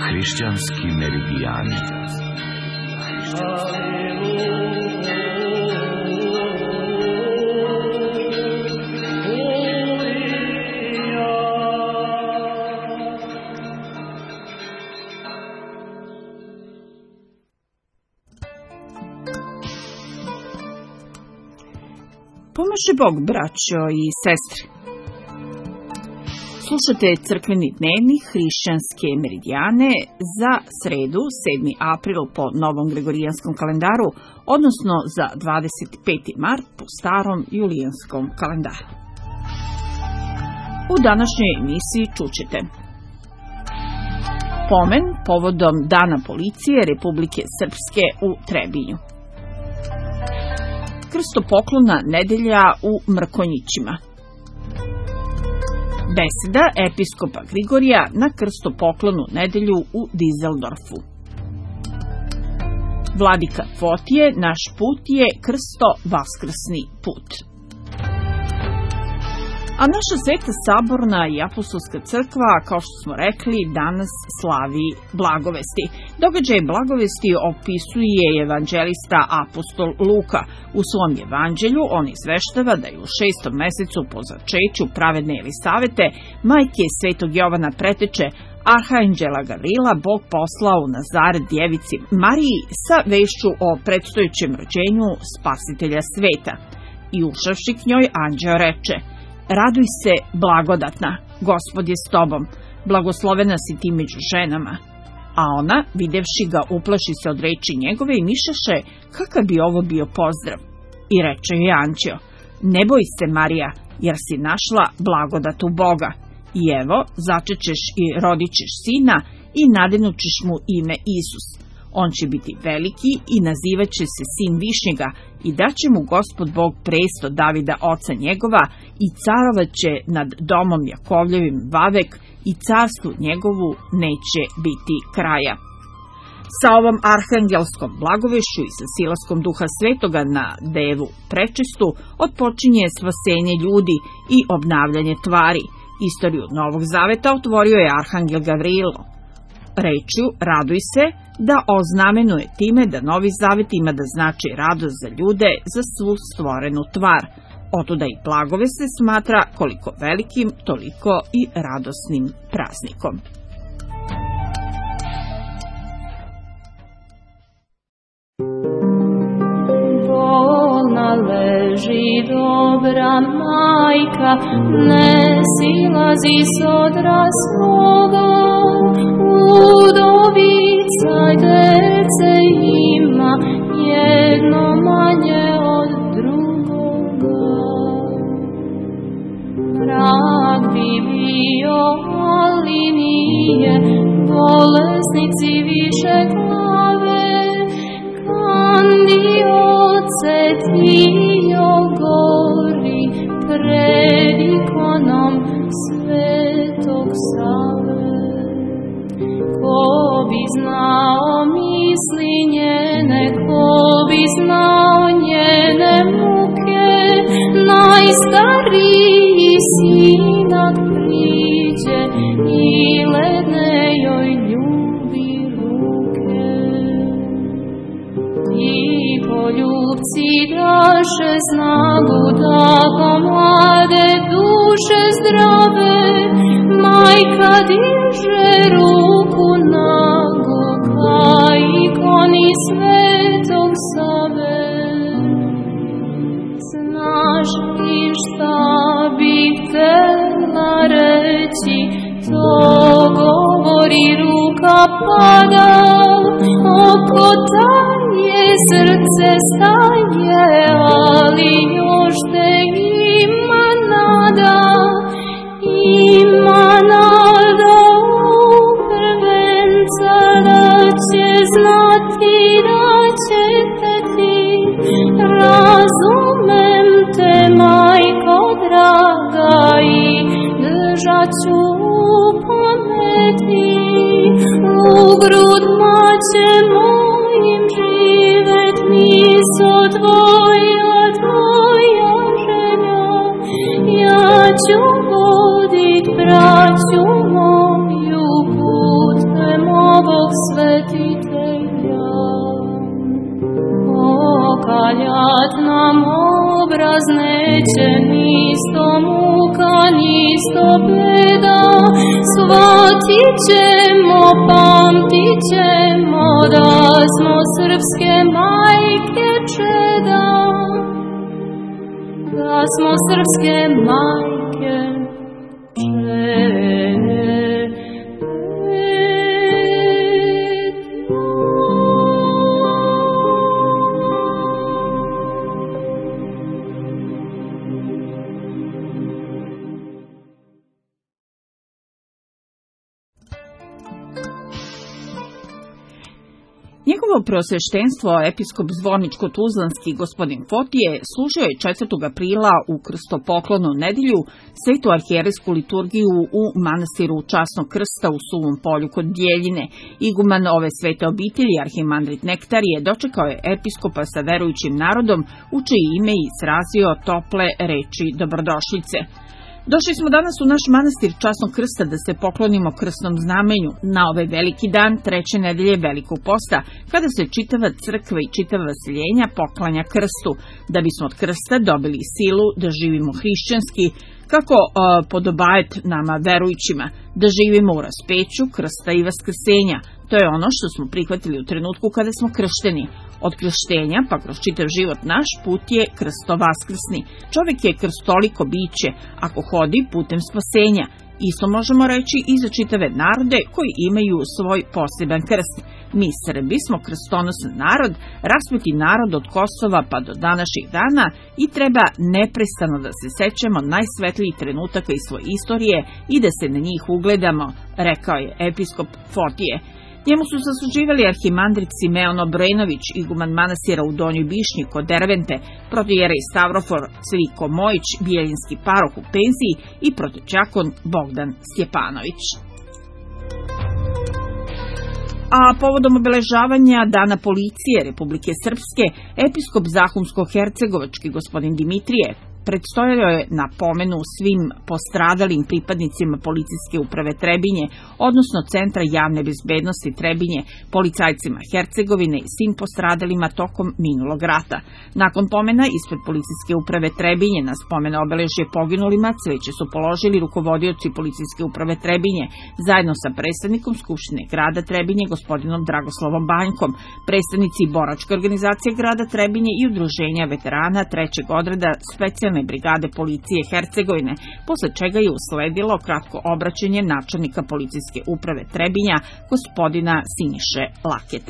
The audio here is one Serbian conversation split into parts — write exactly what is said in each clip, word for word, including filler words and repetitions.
Hrišćanski meridijani. Pomaže Bog, braćo i sestre. Slušate crkveni dnevnik Hrišćanske meridijane za sredu, sedmi april po novom gregorijanskom kalendaru, odnosno za dvadeset peti mart po starom julijanskom kalendaru. U današnjoj emisiji čućete pomen povodom Dana policije Republike Srpske u Trebinju. Krstopoklona nedelja u Mrkonjićima. Beseda episkopa Grigorija na krstopoklonu nedelju u Dizeldorfu. Vladika Fotije, naš put je krsto vaskrsni put. A naša sveta saborna i apostolska crkva, kao što smo rekli, danas slavi blagovesti. Događaj blagovesti opisuje evanđelista apostol Luka. U svom evanđelju on izveštava da je u šestom mesecu po začeću pravedne Elisavete, majke svetog Jovana preteče, arhanđela Gavrila Bog poslao u Nazaret djevici Mariji sa vešću o predstojećem rođenju spasitelja sveta. I ušavši k njoj, anđeo reče: raduj se, blagodatna, Gospod je s tobom, blagoslovena si ti među ženama. A ona, videvši ga, uplaši se od reči njegove i mišljaše kakav bi ovo bio pozdrav. I reče joj anđeo: ne boj se, Marija, jer si našla blagodat u Boga. I evo, začećeš i rodićeš sina i nadenućeš mu ime Isus. On će biti veliki i nazivaće se sin Višnjega i daće mu Gospod Bog presto Davida oca njegova i carovaće nad domom Jakovljevim vavek i carstvu njegovu neće biti kraja. Sa ovom arhangelskom blagovešću i sa silaskom Duha Svetoga na Devu prečistu otpočinje spasenje ljudi i obnavljanje tvari. Istoriju Novog Zaveta otvorio je arhangel Gavrilo rečju: raduj se, da oznamenuje time da Novi Zavet ima da znači radost za ljude, za svu stvorenu tvar. Otuda i blagove se smatra koliko velikim, toliko i radosnim praznikom. Bolna leži dobra majka, ne silazi s odra svoga, udovica dece ima, jedno manje od drugoga. Vrag bi bio, ali nije, bolesnici više glave, kandioce dio gori pred ikonom Svetog Save. Ko bi znao misli njene, ko bi znao njene muke, najstariji sinak priđe i ledne joj ljubi ruke. I poljubci daše snagu da pomlade duše zdrave, majka diže ruku nagu ka ikoni Svetog Save. Znaš li šta bih htela reći, to govori ruka pada, oko taje srce staje, ali još te ima nada, ima nada u prvenca da će znati da ćete ti. Razumem te, majko draga, i držat ću pameti. U grudma će mojim živet misao tvoja razneće, nisto muka, nisto beda, shvatit ćemo, pamtit ćemo da smo srpske majke čeda, da smo srpske majke čeda. Njegovo preosveštenstvo, episkop Zvorničko-Tuzlanski gospodin Fotije, služio je četvrtog aprila u krstopoklonu nedelju svetu arhijerejsku liturgiju u manastiru Časnog krsta u Suvom polju kod Bjeljine. Iguman ove svete obitelji, arhimandrit Nektarije, dočekao je episkopa sa verujućim narodom, u čije ime i izrazio tople reči dobrodošlice. Došli smo danas u naš manastir Časnog krsta da se poklonimo krsnom znamenju na ovaj veliki dan treće nedelje Velikog posta, kada se čitava crkva i čitava vaseljenja poklanja krstu, da bismo od krsta dobili silu da živimo hrišćanski, kako uh, podobajet nama verujućima, da živimo u raspeću krsta i vaskrsenja. To je ono što smo prihvatili u trenutku kada smo kršteni. Od krštenja, pa kroz čitav život naš, put je krstovaskrsni. Čovjek je krstoliko biće, ako hodi putem spasenja. Isto možemo reći i za čitave narode koji imaju svoj poseban krst. Mi Srbi smo krstonosan narod, rasputi narod od Kosova pa do današnjih dana i treba neprestano da se sećamo najsvetlijih trenutaka iz svoje istorije i da se na njih ugledamo, rekao je episkop Fotije. Njemu su sasluživali arhimandrit Simeon Obrenović, iguman manastira u Donjoj Bišnji kod Dervente, protojerej Stavrofor Cviko Mojić, bijeljinski paroh u penziji i protočakon Bogdan Stjepanović. A povodom obeležavanja Dana policije Republike Srpske, episkop Zahumsko-hercegovački gospodin Dimitrije predstojao je na pomenu svim postradalim pripadnicima policijske uprave Trebinje, odnosno Centra javne bezbednosti Trebinje, policajcima Hercegovine i svim postradalima tokom minulog rata. Nakon pomena ispred policijske uprave Trebinje na spomena obeležje poginulima cveće su položili rukovodioci policijske uprave Trebinje, zajedno sa predstavnikom Skupštine grada Trebinje gospodinom Dragoslavom Banjkom, predstavnici boračke organizacije grada Trebinje i udruženja veterana trećeg odreda specijalne brigade policije Hercegovine, posle čega je usledilo kratko obraćanje načelnika policijske uprave Trebinja, gospodina Siniše Lakete.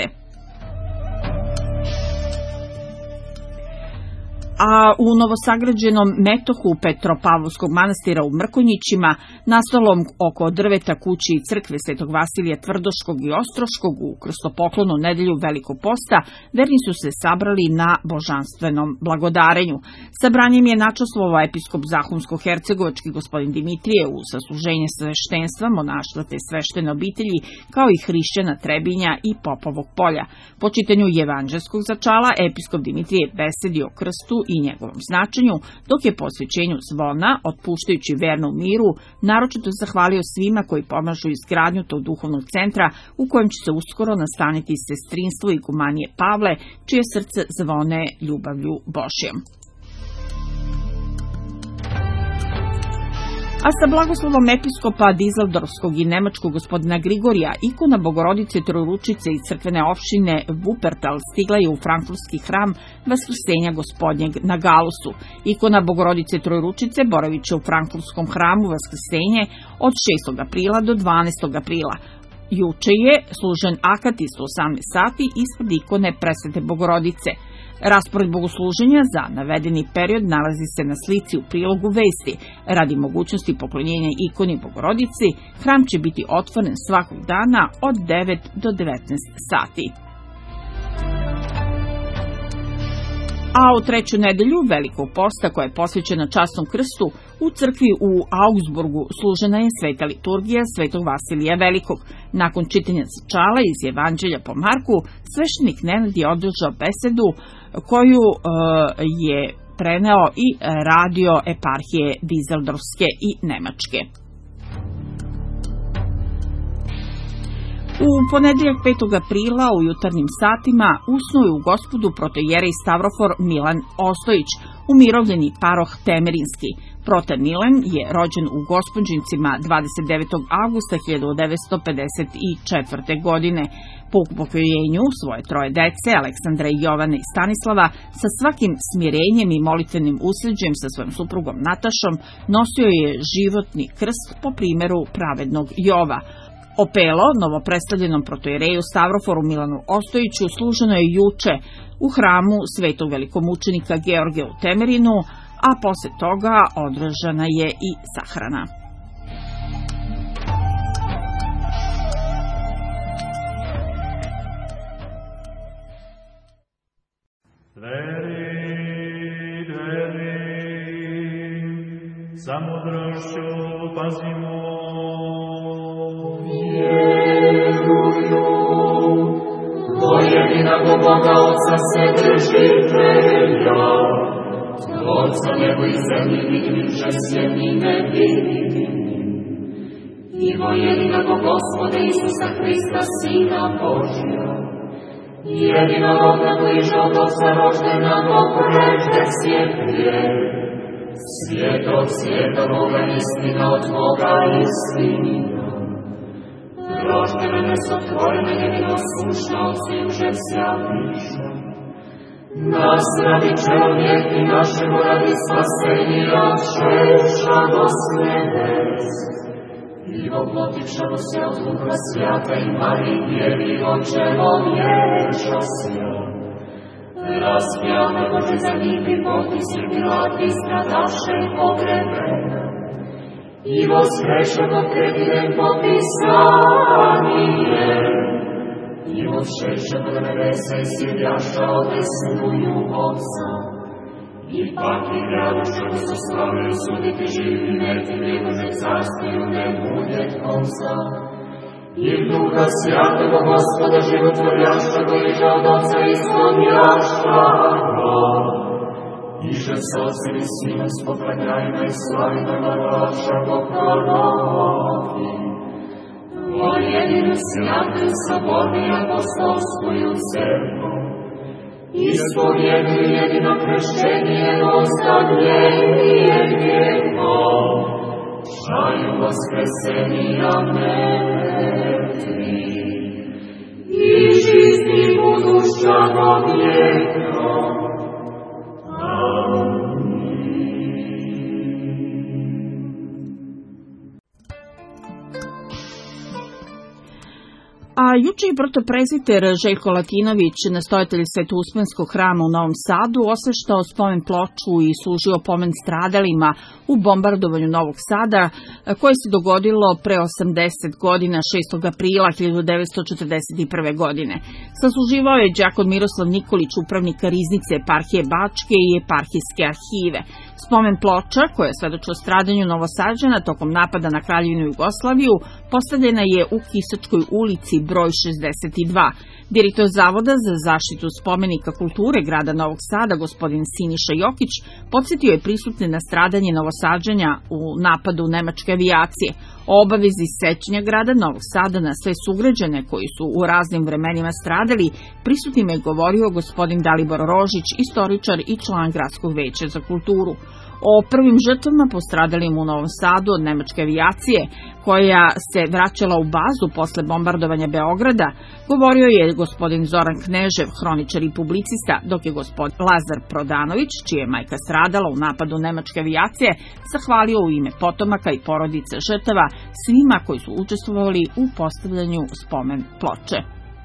A u novosagrađenom metohu Petropavlovskog manastira u Mrkonjićima, nastalom oko drveta kući i crkve Svetog Vasilija Tvrdoškog i Ostroškog u krstopoklonu nedelju Velikog posta, verni su se sabrali na božanstvenom blagodarenju. Sabranjem je načastvovao episkop Zahumsko-hercegovački gospodin Dimitrije u sasluženje sveštenstva, monaštva te sveštene obitelji, kao i hrišćana Trebinja i Popovog polja. Po čitanju evanđelskog začala, episkop Dimitrije besedi o krstu i njegovom značenju, dok je po osvećenju zvona, otpuštajući verno u miru, naročito zahvalio svima koji pomažu izgradnju tog duhovnog centra u kojem će se uskoro nastaniti sestrinstvo i igumanije Pavle, čije srce zvone ljubavlju Božjom. A sa blagoslovom episkopa Dizeldorfskog i nemačkog gospodina Grigorija, ikona Bogorodice Trojeručice iz crkvene opštine Wuppertal stigla je u frankfurtski hram Vaskrsenja Gospodnjeg na Galusu. Ikona Bogorodice Trojeručice boravit će u frankfurtskom hramu Vaskrsenje od šestog aprila do dvanaestog aprila. Juče je služen akat isto osamnaest sati ispred ikone Presvete Bogorodice. Raspored bogosluženja za navedeni period nalazi se na slici u prilogu vesti. Radi mogućnosti poklonjenja ikoni Bogorodici, hram će biti otvoren svakog dana od devet do devetnaest sati. A u treću nedelju Velikog posta, koja je posvećena Časnom krstu, u crkvi u Augsburgu služena je sveta liturgija Svetog Vasilija Velikog. Nakon čitanja začala iz Evanđelja po Marku, sveštenik Nenad je održao besedu koju e, je preneo i radio eparhije Dizeldorfske i Nemačke. U ponedeljak petog aprila u jutarnjim satima usnuo je u Gospodu protojerej Stavrofor Milan Ostojić. umirovljeni paroh Temerinski. Prote Milan je rođen u Gospođincima dvadeset devetog avgusta hiljadu devetsto pedeset četvrte. godine. Po upokojenju svoje troje dece, Aleksandra, Jovane i Stanislava, sa svakim smirenjem i molitvenim usređem sa svojom suprugom Natašom, nosio je životni krst po primjeru pravednog Jova. Opelo novopredstavljenom protojereju Stavroforu Milanu Ostojiću služeno je juče u hramu svetog velikomučenika Georgija u Temerinu, a posle toga održana je i sahrana. Dveri, dveri, sa mudrošću pazimo. Vjeruju, do jedinog Boga Otca Vседržitelja, Tvorca nebo i zemlji vidimim, žesljeni nevidimim, i vo jedinog Gospoda Isusa Hrista, Sina Božja, jedinorodnog liža od Otca rođenog pređe svijet prije, svijet od svijeta Boga, istina od Boga istina. Rođene nesotvorene, jedinosušna od svih žesja piša, nas radi čelnijeg i našemu radi spasenja češa do nebes. I voplotivšamo se od Duha Svjata i Mariji Djevi od čelovječa sja. Raspjavne Bože za njih i potisli Pilati stradaše i pogrebena. I voskrećemo kredinem popisanije. I odšećemo do nebesa i sjedjaša odesnuju Otca. I pak i graduša da se slavaju suditi živi mrtvi, Bože carstvu ne bude konca. I Duha Svjatого Gospoda životvorjaša liža od Otca ishodjaša ga. I že s Otcem i Sinom spoklanjajima i slavima glavaša pokorovati. O jedinu svjatu sobornu i apostolsku crkvu, ispovjedili jedino kršćenje, ostavljenje vijekov, šaju voskresenija mrtvi i žizni buduća do vijeka. A juče je protopreziter Željko Latinović, nastojatelj Sveto-Uspenskog hrama u Novom Sadu, osveštao spomen ploču i služio pomen stradalima u bombardovanju Novog Sada, koje se dogodilo pre osamdeset godina, šestog aprila hiljadu devetsto četrdeset prve. godine. Sasluživao je đakon Miroslav Nikolić, upravnika riznice eparhije Bačke i eparhijske arhive. Spomen ploča, koja svedoči o stradanju Novosađana tokom napada na Kraljevinu Jugoslaviju, postavljena je u Kisačkoj ulici broj šezdeset dva. Direktor Zavoda za zaštitu spomenika kulture grada Novog Sada, gospodin Siniša Jokić, podsjetio je prisutne na stradanje Novosađanja u napadu nemačke avijacije. O obavezi sećanja grada Novog Sada na sve sugrađane koji su u raznim vremenima stradali, prisutnim je govorio gospodin Dalibor Rožić, istoričar i član Gradskog veća za kulturu. O prvim žrtvama postradalim u Novom Sadu od nemačke avijacije, koja se vraćala u bazu posle bombardovanja Beograda, govorio je gospodin Zoran Knežev, hroničar i publicista, dok je gospodin Lazar Prodanović, čija je majka stradala u napadu nemačke avijacije, zahvalio u ime potomaka i porodice žrtava svima koji su učestvovali u postavljanju spomen ploče.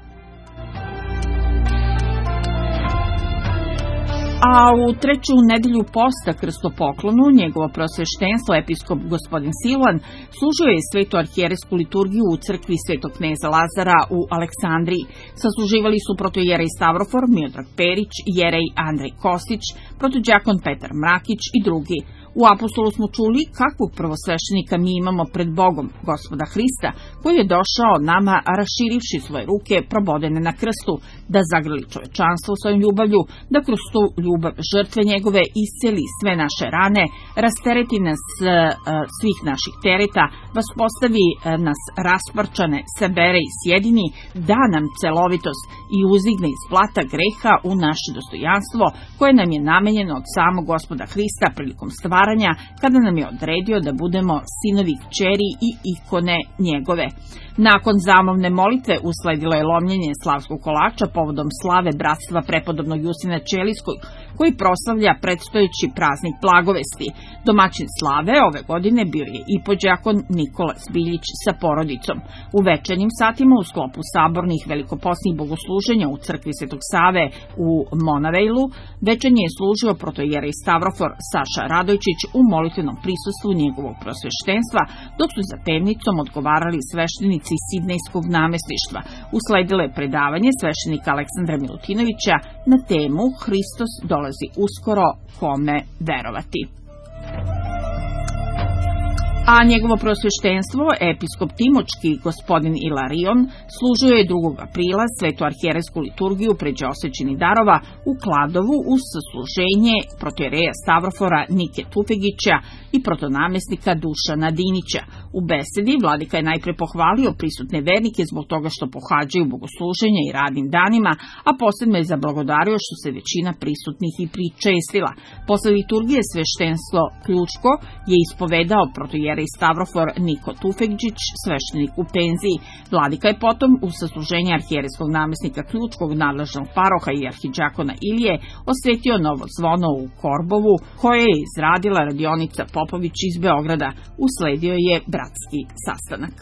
A u treću nedelju posta krstopoklonu njegovo prosveštenstvo episkop gospodin Siluan služio je svetu arhijeresku liturgiju u crkvi Svetog kneza Lazara u Aleksandriji. Sasluživali su protojerej Stavrofor Miodrag Perić, jerej Andrej Kostić, protođakon Petar Mrakić i drugi. U apostolu smo čuli kakvog prvosveštenika mi imamo pred Bogom, Gospoda Hrista, koji je došao nama raširivši svoje ruke probodene na krstu, da zagrli čovečanstvo svojom ljubavlju, da kroz tu ljubav žrtve njegove, isceli sve naše rane, rastereti nas svih naših tereta, vaspostavi nas rasparčane, sabere i sjedini, da nam celovitost i uzdigne iz blata greha u naše dostojanstvo, koje nam je namenjeno od samog Gospoda Hrista prilikom stvaranja, kada nam je odredio da budemo sinovi, kćeri i ikone njegove. Nakon zamovne molitve usledilo je lomljenje slavskog kolača povodom slave bratstva prepodobnog Justina Ćelijskog, koji proslavlja predstojeći praznik Blagovesti. Domaćin slave ove godine bio je i podđakon Nikola Zbiljić sa porodicom. U večernjim satima u sklopu sabornih velikoposnih bogosluženja u crkvi Svetog Save u Monavejlu večernje je služio protoijerej Stavrofor Saša Radojčić u molitvenom prisustvu njegovog prosveštenstva, dok su za pevnicom odgovarali sveštenici Sidnejskog namestništva. Usledilo je predavanje sveštenika Aleksandra Milutinovića na temu Hristos dolazi uskoro, kome verovati. A njegovo prosveštenstvo, episkop Timočki gospodin Ilarion, služio je drugog aprila svetu arhijerejsku liturgiju pređe osvećenih darova u Kladovu uz sasluženje protoijereja Stavrofora Nike Tufegića i protonamestnika Dušana Dinića. U besedi vladika je najpre pohvalio prisutne vernike zbog toga što pohađaju bogosluženja i radnim danima, a posebno je zablagodario što se većina prisutnih i pričestila. Posle liturgije sveštenstvo Ključko je ispovedao protoijerej i Stavrofor Niko Tufegđić, sveštenik u penziji. Vladika je potom u sasluženje arhijerejskog namestnika Ključkog, nadležnog paroha i arhidžakona Ilije osvetio novo zvono u Korbovu, koje je izradila radionica Popović iz Beograda. Usledio je bratski sastanak.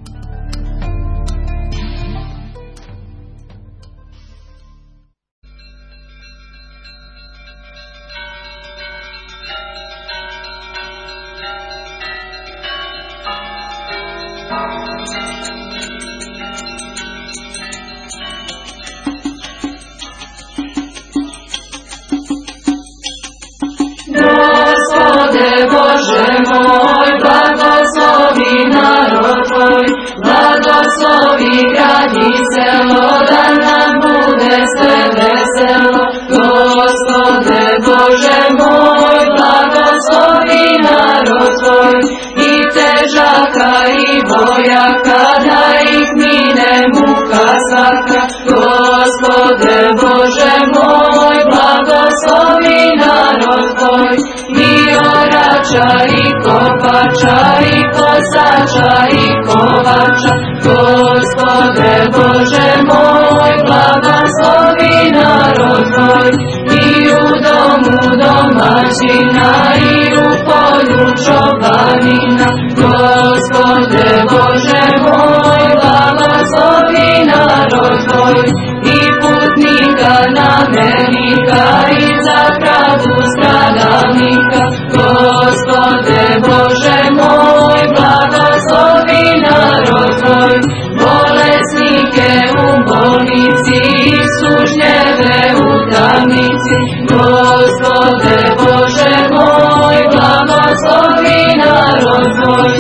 Gospode Bože moj, blagoslovi narod tvoj, blagoslovi grad i selo, da nam bude sve veselo. Gospode Bože moj, blagoslovi narod tvoj, i težaka i bojaka, da ih mine muka svaka. Gospode Bože moj, blagoslovi narod tvoj, i orača i kopača i kosača i kovača. Gospode Bože moj, blagoslovi narod tvoj, i u domu domaćina i u polju čobanina. Gospode Bože moj, blagoslovi narod tvoj, i putnika namernika i za pravdu stradalnika. Gospode Bože moj, blagoslovi narod tvoj, bolesnike u bolnici i sužnjeve u tamnici. Gospode Bože moj, blagoslovi narod tvoj.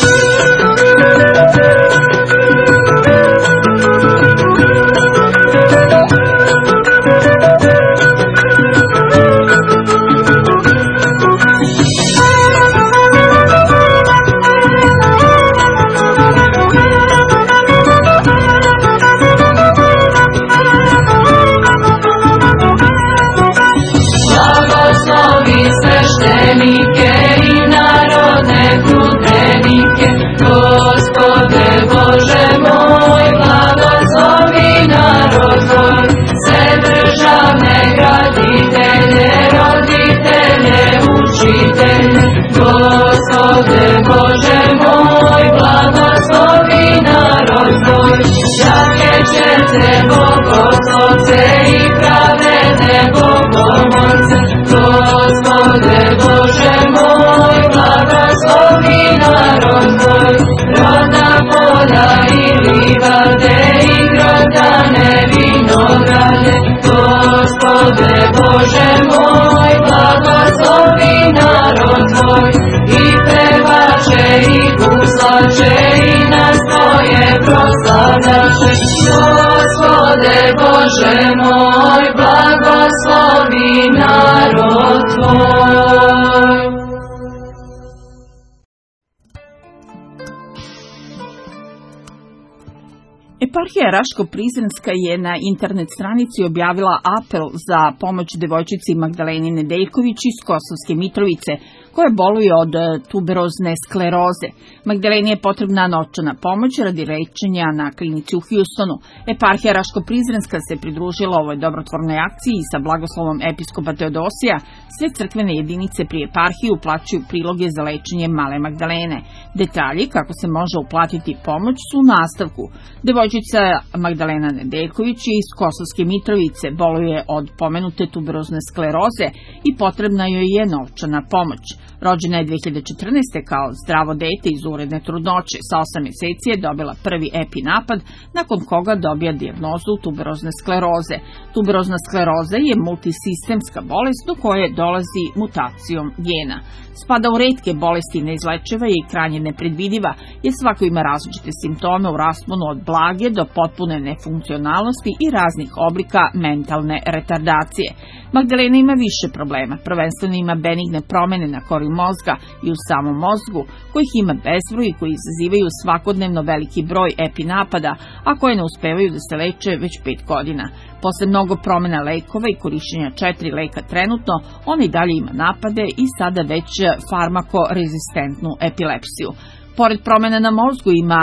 Sveštenike i narodne putrenike. Gospode Bože moj, blagoslovi narod tvoj, sve državne graditelje, roditelje, učitelje. Gospode Bože moj, blagoslovi narod tvoj, jake čete bogoslovce i pravedne bogomolce. Gospode Bože moj, blagoslovi narod tvoj, rodna polja i livade i grodane vinograde. Gospode Bože moj, blagoslovi narod tvoj, i pevače i guslače i nas tvoje proslavljače. Gospode Bože moj, blagoslovi narod Eparhija Raško-Prizrenska je na internet stranici objavila apel za pomoć devojčici Magdaleni Nedeljković iz Kosovske Mitrovice, koja boluje od tuberozne skleroze. Magdaleni je potrebna novčana pomoć radi lečenja na klinici u Hjustonu. Eparhija Raško-Prizrenska se pridružila ovoj dobrotvornoj akciji i sa blagoslovom episkopa Teodosija sve crkvene jedinice pri eparhiji uplaćuju priloge za lečenje male Magdalene. Detalji kako se može uplatiti pomoć su u nastavku. Devojčica Magdalena Nedeljković iz Kosovske Mitrovice boluje od pomenute tuberozne skleroze i potrebna joj je novčana pomoć. Rođena je dve hiljade četrnaeste. kao zdravo dete iz uredne trudnoće. Sa osam meseci je dobila prvi epinapad, nakon koga dobija dijagnozu tuberozne skleroze. Tuberozna skleroza je multisistemska bolest do koje dolazi mutacijom gena. Spada u retke bolesti, neizlečiva je i krajnje nepredvidiva, jer svako ima različite simptome u rasponu od blage do potpune nefunkcionalnosti i raznih oblika mentalne retardacije. Magdalena ima više problema, prvenstveno ima benigne promene na kori mozga i u samom mozgu, kojih ima bezbroj i koji izazivaju svakodnevno veliki broj epinapada, a koje ne uspevaju da se leče već pet godina. Posle mnogo promena lekova i korišćenja četiri leka trenutno, ona i dalje ima napade i sada već farmakorezistentnu epilepsiju. Pored promjena na mozgu ima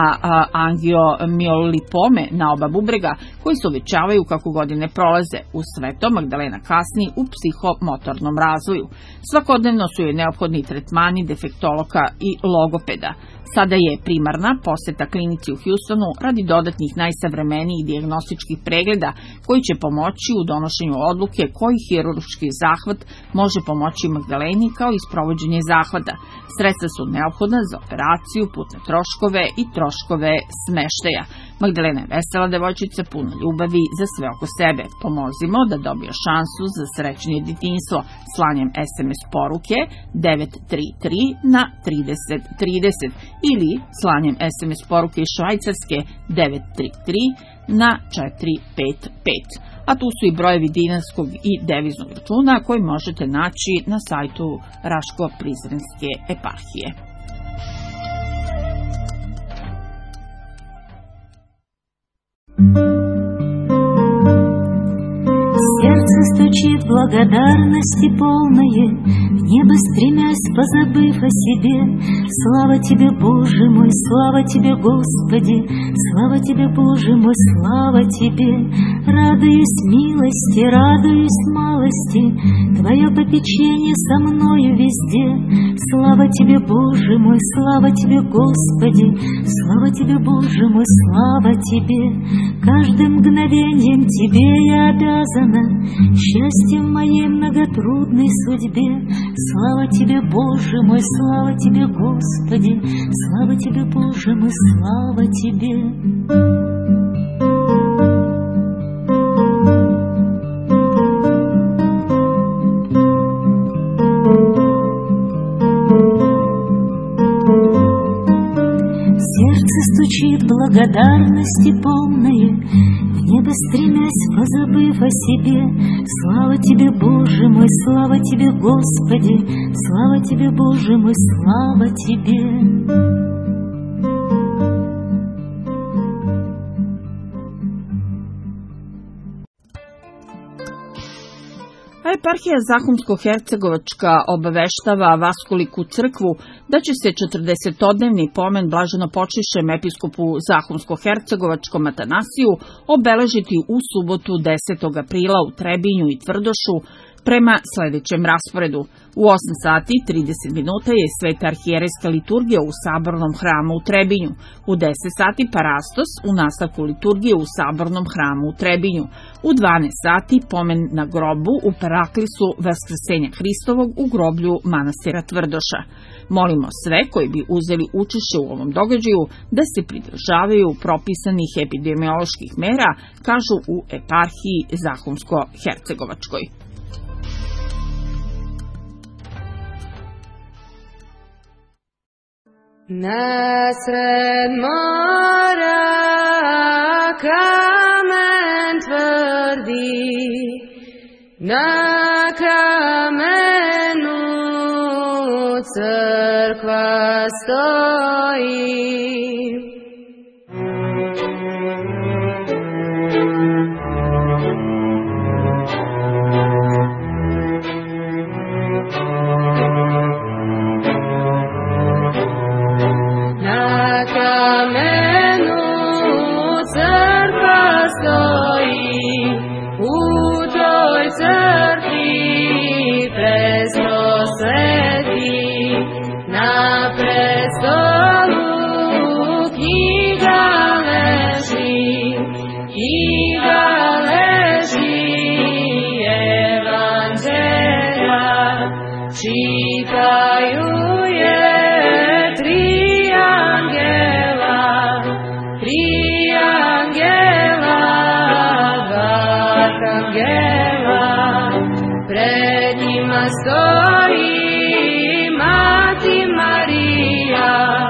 angiomiolipome na oba bubrega koji se uvećavaju kako godine prolaze. Uz sve to Magdalena kasni u psihomotornom razvoju. Svakodnevno su joj neophodni tretmani defektologa i logopeda. Sada je primarna poseta klinici u Hjustonu radi dodatnih najsavremenijih dijagnostičkih pregleda koji će pomoći u donošenju odluke koji hirurški zahvat može pomoći Magdaleni kao i sprovođenje zahvata. Sredstva su neophodna za operaciju, putne troškove i troškove smeštaja. Magdalena je vesela devojčica, puna ljubavi za sve oko sebe. Pomozimo da dobije šansu za srećnije detinjstvo slanjem es em es poruke devet tri tri na trideset trideset ili slanjem es em es poruke iz Švajcarske devet tri tri na četiri pet pet. A tu su i brojevi dinarskog i deviznog računa koji možete naći na sajtu Raško-Prizrenske eparhije. Сердце стучит благодарности полное, в небо стремясь, позабыв о себе. Слава Тебе, Боже мой, слава Тебе, Господи, слава Тебе, Боже мой, слава Тебе. Радуюсь милости, радуюсь малости, Твое попечение со мною везде. Слава Тебе, Боже мой, слава Тебе, Господи, слава Тебе, Боже мой, слава Тебе. Каждым мгновением Тебе я обязана, счастьем моей многотрудной судьбе. Слава Тебе, Боже мой, слава Тебе, Господи, слава Тебе, Боже мой, слава Тебе. Сердце стучит благодарности полное, в небо стремясь, позабыв о себе. Слава Тебе, Боже мой, слава Тебе, Господи, слава Тебе, Боже мой, слава Тебе. Eparhija Zahumsko-Hercegovačka obaveštava Vaskoliku crkvu da će se četrdesetodnevni pomen blaženopočivšem episkopu Zahumsko-Hercegovačkom Atanasiju obeležiti u subotu desetog aprila u Trebinju i Tvrdošu prema sledećem rasporedu. U osam sati i trideset minuta je sveta arhijerejska liturgija u Sabornom hramu u Trebinju. U deset sati parastos u nastavku liturgije u Sabornom hramu u Trebinju. U dvanaest sati pomen na grobu u paraklisu Vaskrsenja Hristovog u groblju manastira Tvrdoša. Molimo sve koji bi uzeli učešće u ovom događaju da se pridržavaju propisanih epidemioloških mera, kažu u eparhiji Zahumsko-Hercegovačkoj. Nasred mora kamen tvrdi, na kamenu crkva stoji. Na kamenu crkva stoji, u toj crkvi presto sveti, na prestolu knjiga leži, knjiga leži evanđelja, čitaju je tri angela, tri angela, dva angela, pred njima stoji Mati Marija,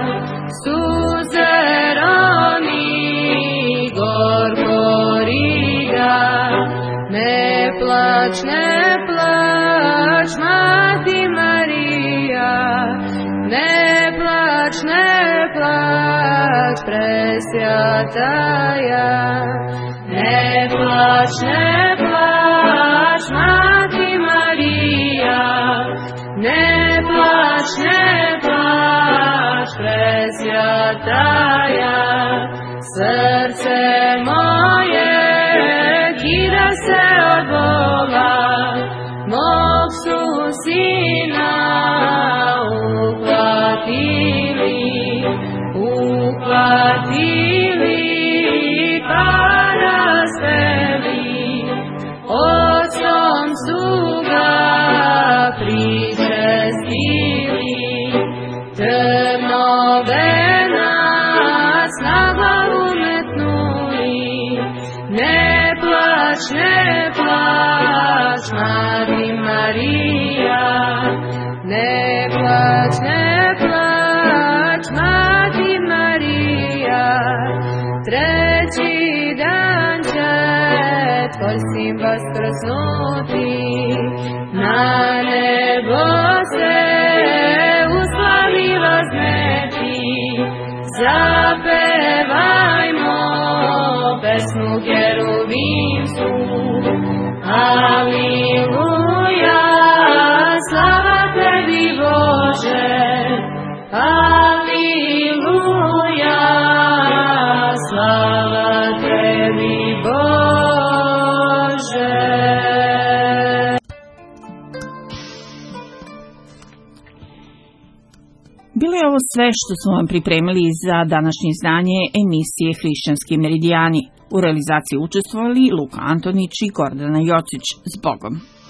suzerom i gorko riga. Ne plač, ne plač, Mati Marija, ne plač, ne plač, presvjataja. Ne plač, ne plač, Mati Marija, ne plač, ne plač, presvjataja. Srce moje kida se od Boga, mog su sina uhvatili, uhvatili pa raspeli, ocom su ga pričestili. Trnove nas na glavu metnuli, ne plač, ne plač, Mati Marija, ne plač, ne plač, Mati Marija. Treći dan će tvoj sin vaskrsnuti, na nebo se u slavi vazneti. Zapevajmo pesmu kerubimsku, Aliluja, slava tebi Bože, Aliluja, slava tebi Bože. Bilo je ovo sve što smo vam pripremili za današnje izdanje emisije Hrišćanski meridijani. U realizaciji učestvovali Luka Antonić i Gordana Jocić. S Bogom!